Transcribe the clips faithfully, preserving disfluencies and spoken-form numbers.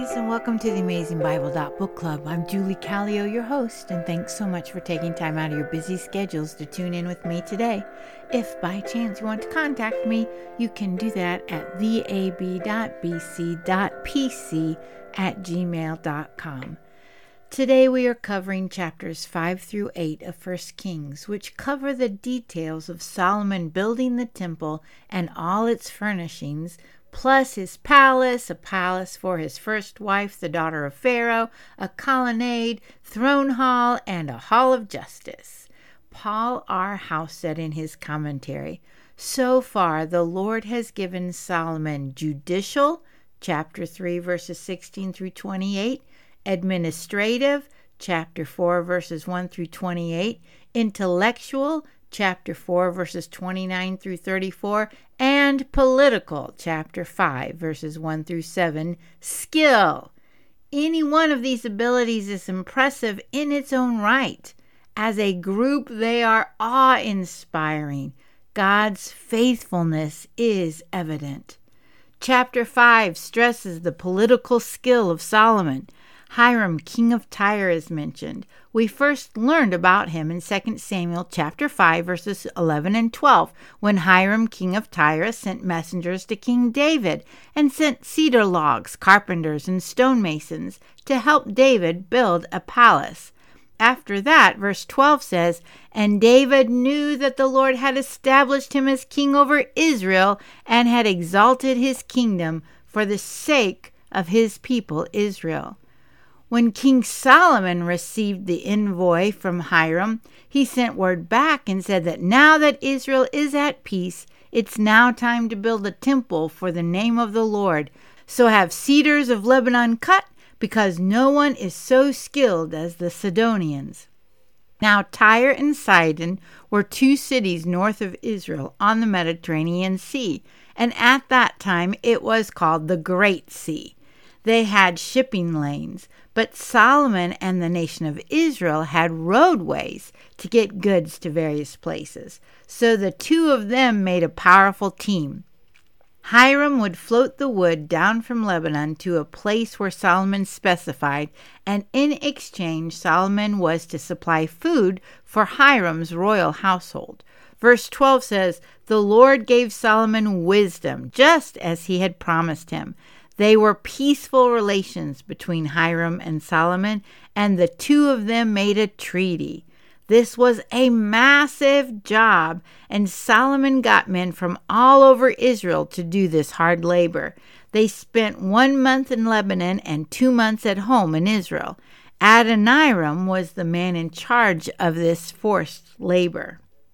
guys, and welcome to the Amazing Bible Book Club. I'm Julie Callio, your host, and thanks so much for taking time out of your busy schedules to tune in with me today. If by chance you want to contact me, you can do that at the a b dot b c dot p c at gmail dot com. Today we are covering chapters five through eight of First Kings, which cover the details of Solomon building the temple and all its furnishings, plus his palace, a palace for his first wife, the daughter of Pharaoh, a colonnade, throne hall, and a hall of justice. Paul R. House said in his commentary, "So far the Lord has given Solomon judicial, chapter three, verses sixteen through twenty-eight, administrative, chapter four, verses one through twenty-eight, intellectual, chapter four, verses twenty-nine through thirty-four, and political, chapter five, verses one through seven, skill. Any one of these abilities is impressive in its own right. As a group, they are awe-inspiring. God's faithfulness is evident." Chapter five stresses the political skill of Solomon. Hiram, king of Tyre, is mentioned. We first learned about him in Second Samuel chapter five, verses eleven and twelve, when Hiram, king of Tyre, sent messengers to King David and sent cedar logs, carpenters, and stonemasons to help David build a palace. After that, verse twelve says, "And David knew that the Lord had established him as king over Israel and had exalted his kingdom for the sake of his people Israel." When King Solomon received the envoy from Hiram, he sent word back and said that now that Israel is at peace, it's now time to build a temple for the name of the Lord. So have cedars of Lebanon cut, because no one is so skilled as the Sidonians. Now Tyre and Sidon were two cities north of Israel on the Mediterranean Sea, and at that time it was called the Great Sea. They had shipping lanes, but Solomon and the nation of Israel had roadways to get goods to various places. So the two of them made a powerful team. Hiram would float the wood down from Lebanon to a place where Solomon specified, and in exchange Solomon was to supply food for Hiram's royal household. Verse twelve says, "The Lord gave Solomon wisdom, just as he had promised him." They were peaceful relations between Hiram and Solomon, and the two of them made a treaty. This was a massive job, and Solomon got men from all over Israel to do this hard labor. They spent one month in Lebanon and two months at home in Israel. Adoniram was the man in charge of this forced labor.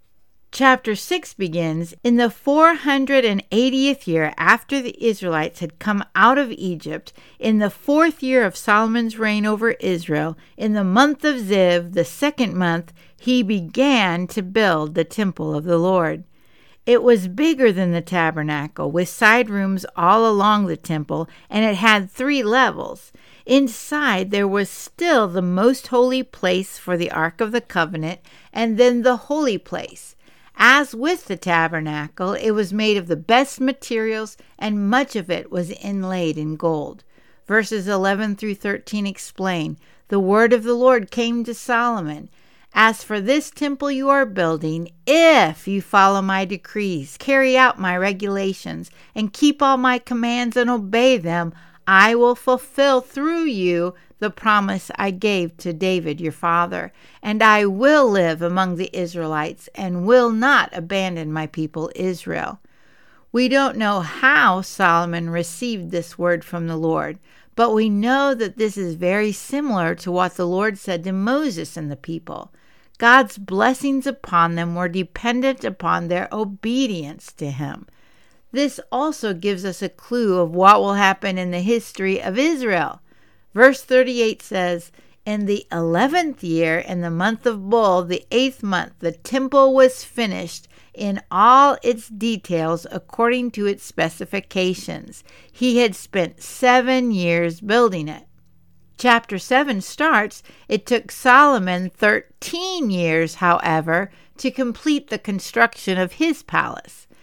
Chapter six begins in the four hundred eightieth year after the Israelites had come out of Egypt, in the fourth year of Solomon's reign over Israel, in the month of Ziv, the second month, he began to build the temple of the Lord. It was bigger than the tabernacle, with side rooms all along the temple, and it had three levels. Inside there was still the most holy place for the Ark of the Covenant, and then the holy place. As with the tabernacle, it was made of the best materials, and much of it was inlaid in gold. Verses eleven through thirteen explain, "The word of the Lord came to Solomon. As for this temple you are building, if you follow my decrees, carry out my regulations, and keep all my commands and obey them, I will fulfill through you the promise I gave to David your father, and I will live among the Israelites and will not abandon my people Israel." We don't know how Solomon received this word from the Lord, but we know that this is very similar to what the Lord said to Moses and the people. God's blessings upon them were dependent upon their obedience to him. This also gives us a clue of what will happen in the history of Israel. Verse thirty-eight says, "In the eleventh year, in the month of Bul, the eighth month, the temple was finished in all its details according to its specifications. He had spent seven years building it." Chapter seven starts, "It took Solomon thirteen years, however, to complete the construction of his palace."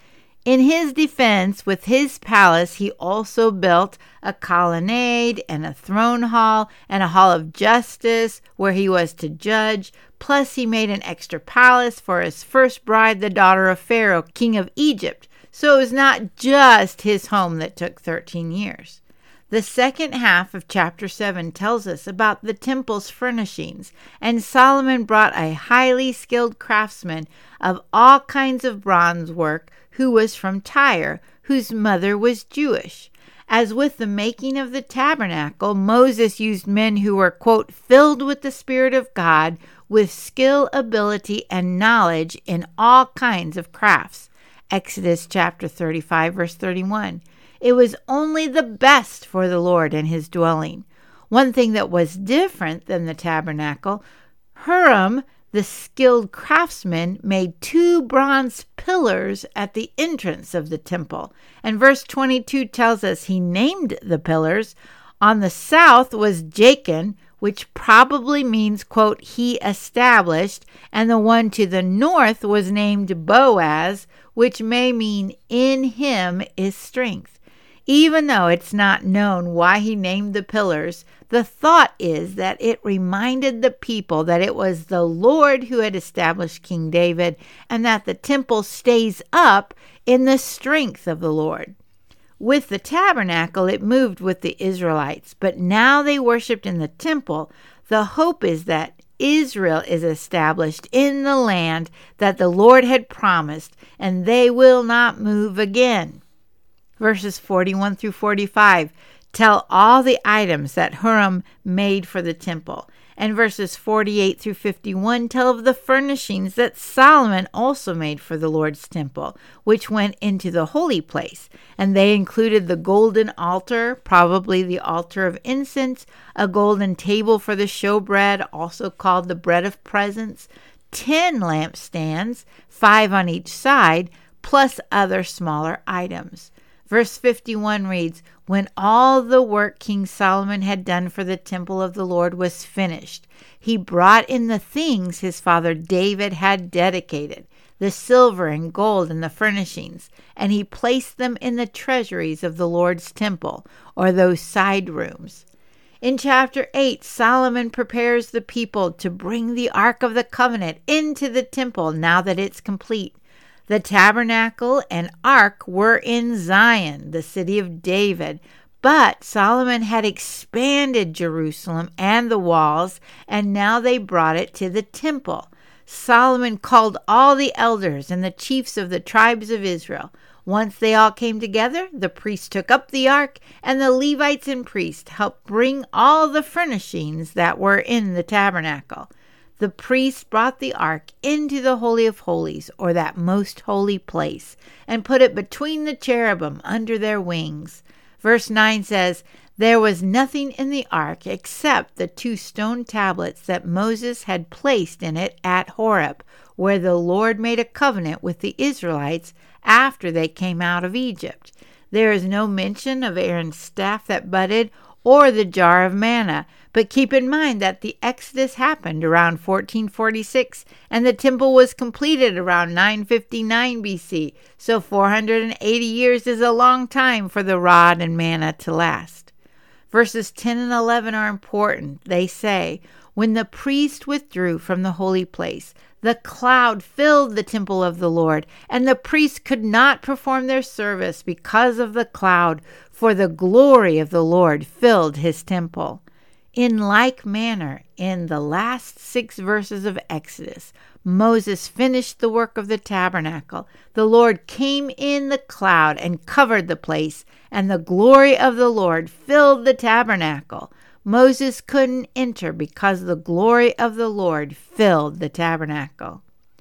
In his defense, with his palace, he also built a colonnade and a throne hall and a hall of justice where he was to judge. Plus, he made an extra palace for his first bride, the daughter of Pharaoh, king of Egypt. So it was not just his home that took thirteen years. The second half of chapter seven tells us about the temple's furnishings, and Solomon brought a highly skilled craftsman of all kinds of bronze work who was from Tyre, whose mother was Jewish. As with the making of the tabernacle, Moses used men who were, quote, filled with the Spirit of God, with skill, ability, and knowledge in all kinds of crafts. Exodus chapter thirty-five, verse thirty-one. It was only the best for the Lord in his dwelling. One thing that was different than the tabernacle, Huram, the skilled craftsman, made two bronze pillars at the entrance of the temple. And verse twenty-two tells us he named the pillars. On the south was Jachin, which probably means, quote, he established, and the one to the north was named Boaz, which may mean in him is strength. Even though it's not known why he named the pillars, the thought is that it reminded the people that it was the Lord who had established King David, and that the temple stays up in the strength of the Lord. With the tabernacle, it moved with the Israelites, but now they worshiped in the temple. The hope is that Israel is established in the land that the Lord had promised, and they will not move again. Verses forty-one through forty-five tell all the items that Huram made for the temple. And verses forty-eight through fifty-one tell of the furnishings that Solomon also made for the Lord's temple, which went into the holy place. And they included the golden altar, probably the altar of incense, a golden table for the showbread, also called the bread of presence, ten lampstands, five on each side, plus other smaller items. Verse fifty-one reads, when all the work King Solomon had done for the temple of the Lord was finished, he brought in the things his father David had dedicated, the silver and gold and the furnishings, and he placed them in the treasuries of the Lord's temple, or those side rooms. In chapter eight, Solomon prepares the people to bring the Ark of the Covenant into the temple now that it's complete. The tabernacle and ark were in Zion, the city of David, but Solomon had expanded Jerusalem and the walls, and now they brought it to the temple. Solomon called all the elders and the chiefs of the tribes of Israel. Once they all came together, the priests took up the ark, and the Levites and priests helped bring all the furnishings that were in the tabernacle. The priests brought the ark into the Holy of Holies, or that most holy place, and put it between the cherubim under their wings. Verse nine says, there was nothing in the ark except the two stone tablets that Moses had placed in it at Horeb, where the Lord made a covenant with the Israelites after they came out of Egypt. There is no mention of Aaron's staff that budded or the jar of manna, but keep in mind that the Exodus happened around fourteen forty-six and the temple was completed around nine fifty-nine B C, so four hundred eighty years is a long time for the rod and manna to last. Verses ten and eleven are important. They say, when the priest withdrew from the holy place, the cloud filled the temple of the Lord, and the priests could not perform their service because of the cloud, for the glory of the Lord filled his temple. In like manner, in the last six verses of Exodus, Moses finished the work of the tabernacle. The Lord came in the cloud and covered the place, and the glory of the Lord filled the tabernacle. Moses couldn't enter because the glory of the Lord filled the tabernacle.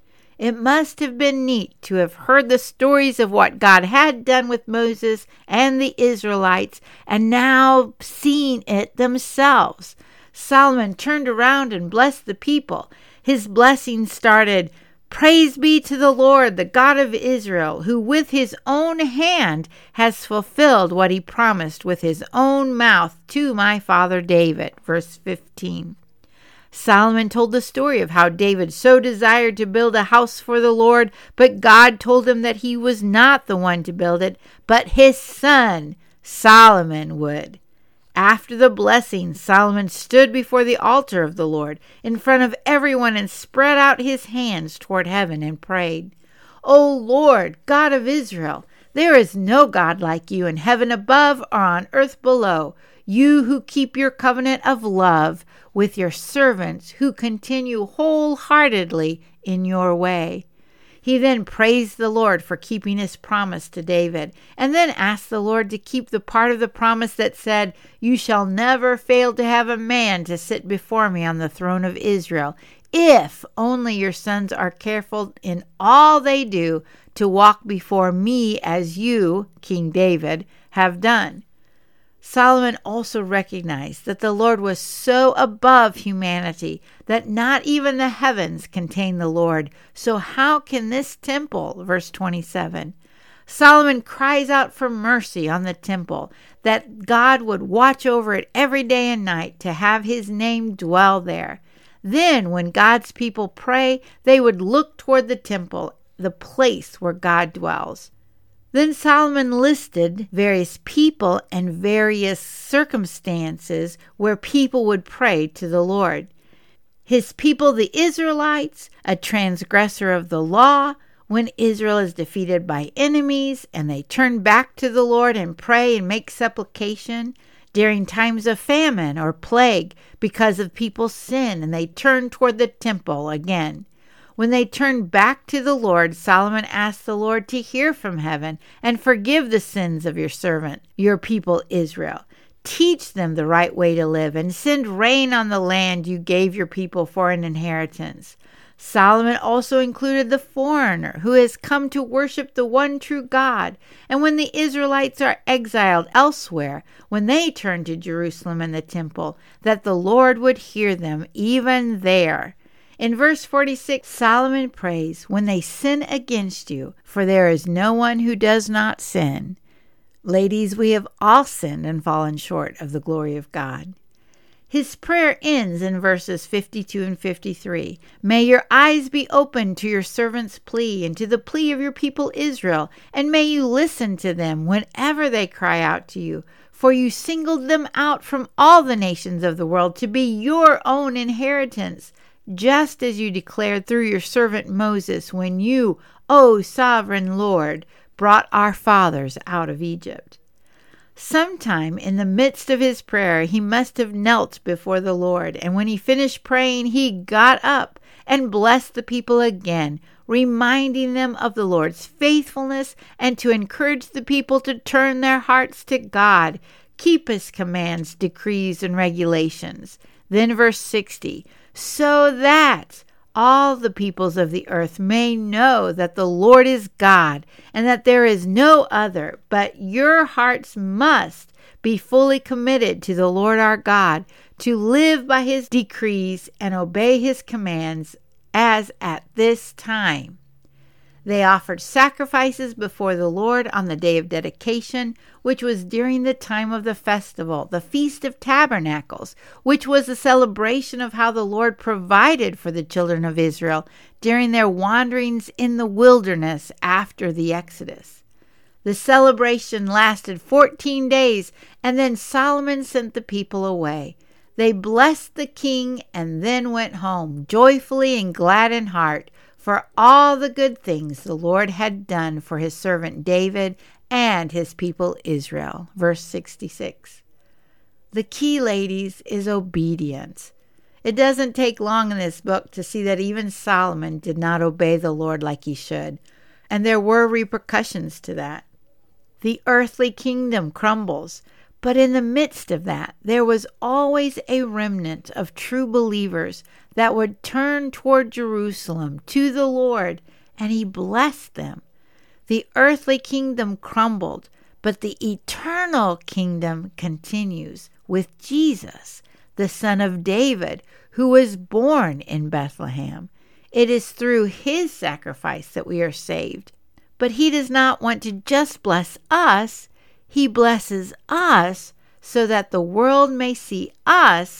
It must have been neat to have heard the stories of what God had done with Moses and the Israelites, and now seen it themselves. Solomon turned around and blessed the people. His blessing started, praise be to the Lord, the God of Israel, who with his own hand has fulfilled what he promised with his own mouth to my father David. Verse fifteen. Solomon told the story of how David so desired to build a house for the Lord, but God told him that he was not the one to build it, but his son, Solomon, would. After the blessing, Solomon stood before the altar of the Lord in front of everyone and spread out his hands toward heaven and prayed, "O Lord, God of Israel, there is no God like you in heaven above or on earth below, you who keep your covenant of love with your servants who continue wholeheartedly in your way." He then praised the Lord for keeping his promise to David, and then asked the Lord to keep the part of the promise that said, "You shall never fail to have a man to sit before me on the throne of Israel, if only your sons are careful in all they do to walk before me as you, King David, have done." Solomon also recognized that the Lord was so above humanity that not even the heavens contain the Lord. So how can this temple, verse twenty-seven, Solomon cries out for mercy on the temple, that God would watch over it every day and night to have his name dwell there. Then when God's people pray, they would look toward the temple, the place where God dwells. Then Solomon listed various people and various circumstances where people would pray to the Lord. His people, the Israelites, a transgressor of the law, when Israel is defeated by enemies and they turn back to the Lord and pray and make supplication during times of famine or plague because of people's sin, and they turn toward the temple again. When they turned back to the Lord, Solomon asked the Lord to hear from heaven and forgive the sins of your servant, your people Israel. Teach them the right way to live and send rain on the land you gave your people for an inheritance. Solomon also included the foreigner who has come to worship the one true God. And when the Israelites are exiled elsewhere, when they turn to Jerusalem and the temple, that the Lord would hear them even there. In verse forty-six, Solomon prays, "When they sin against you, for there is no one who does not sin." Ladies, we have all sinned and fallen short of the glory of God. His prayer ends in verses fifty-two and fifty-three. "May your eyes be open to your servant's plea and to the plea of your people Israel, and may you listen to them whenever they cry out to you. For you singled them out from all the nations of the world to be your own inheritance, just as you declared through your servant Moses when you, O sovereign Lord, brought our fathers out of Egypt." Sometime in the midst of his prayer, he must have knelt before the Lord, and when he finished praying, he got up and blessed the people again, reminding them of the Lord's faithfulness and to encourage the people to turn their hearts to God, keep his commands, decrees, and regulations. Then verse sixty, "So that all the peoples of the earth may know that the Lord is God, and that there is no other, but your hearts must be fully committed to the Lord our God, to live by his decrees and obey his commands as at this time." They offered sacrifices before the Lord on the day of dedication, which was during the time of the festival, the Feast of Tabernacles, which was a celebration of how the Lord provided for the children of Israel during their wanderings in the wilderness after the Exodus. The celebration lasted fourteen days, and then Solomon sent the people away. They blessed the king and then went home, joyfully and glad in heart, for all the good things the Lord had done for his servant David and his people Israel. Verse sixty-six. The key, ladies, is obedience. It doesn't take long in this book to see that even Solomon did not obey the Lord like he should, and there were repercussions to that. The earthly kingdom crumbles, but in the midst of that, there was always a remnant of true believers that would turn toward Jerusalem to the Lord, and he blessed them. The earthly kingdom crumbled, but the eternal kingdom continues with Jesus, the Son of David, who was born in Bethlehem. It is through his sacrifice that we are saved. But he does not want to just bless us. He blesses us so that the world may see us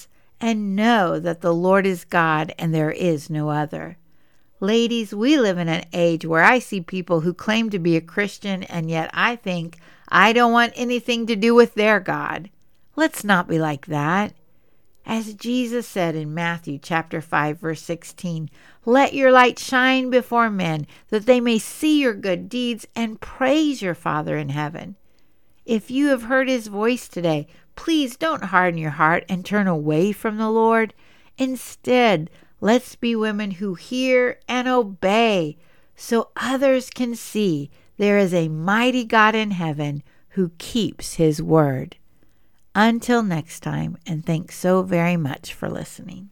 and know that the Lord is God and there is no other. Ladies, we live in an age where I see people who claim to be a Christian, and yet I think I don't want anything to do with their God. Let's not be like that. As Jesus said in Matthew chapter five, verse sixteen, let your light shine before men, that they may see your good deeds and praise your Father in heaven. If you have heard his voice today, please don't harden your heart and turn away from the Lord. Instead, let's be women who hear and obey, so others can see there is a mighty God in heaven who keeps his word. Until next time, and thanks so very much for listening.